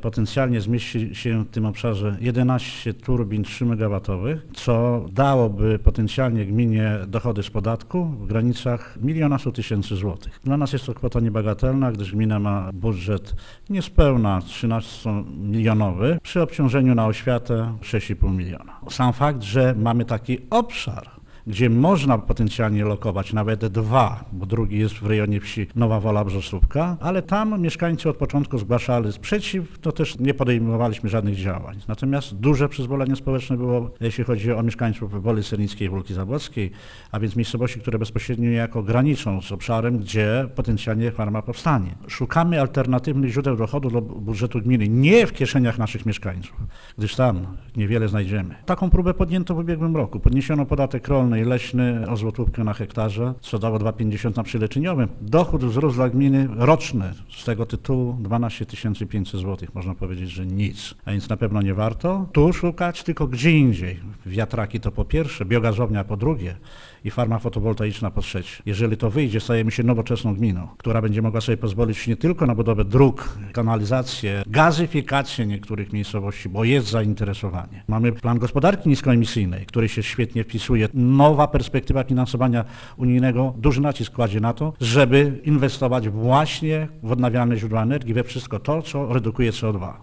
potencjalnie zmieści się w tym obszarze 11 turbin 3 MW, co dałoby potencjalnie gminie dochody z podatku w granicach 1 100 000 złotych. Dla nas jest to kwota niebagatelna, gdyż gmina ma budżet niespełna 13-milionowy, przy obciążeniu na oświatę 6,5 miliona. Sam fakt, że mamy taki obszar, gdzie można potencjalnie lokować nawet 2, bo drugi jest w rejonie wsi Nowa Wola Brzosówka, ale tam mieszkańcy od początku zgłaszali sprzeciw, to też nie podejmowaliśmy żadnych działań. Natomiast duże przyzwolenie społeczne było, jeśli chodzi o mieszkańców Woli Sernickiej i Wólki Zabłockiej, a więc miejscowości, które bezpośrednio niejako graniczą z obszarem, gdzie potencjalnie farma powstanie. Szukamy alternatywnych źródeł dochodu do budżetu gminy, nie w kieszeniach naszych mieszkańców, gdyż tam niewiele znajdziemy. Taką próbę podjęto w ubiegłym roku. Podniesiono podatek rolny i leśny o złotówkę na hektarze, co dało 2,50 na przyleczeniowym. Dochód wzrósł dla gminy roczny z tego tytułu 12 500 zł. Można powiedzieć, że nic. A więc na pewno nie warto tu szukać, tylko gdzie indziej. Wiatraki to po pierwsze, biogazownia po drugie i farma fotowoltaiczna po trzecie. Jeżeli to wyjdzie, stajemy się nowoczesną gminą, która będzie mogła sobie pozwolić nie tylko na budowę dróg, kanalizację, gazyfikację niektórych miejscowości, bo jest zainteresowanie. Mamy plan gospodarki niskoemisyjnej, który się świetnie wpisuje. Nowa perspektywa finansowania unijnego duży nacisk kładzie na to, żeby inwestować właśnie w odnawialne źródła energii, we wszystko to, co redukuje CO2.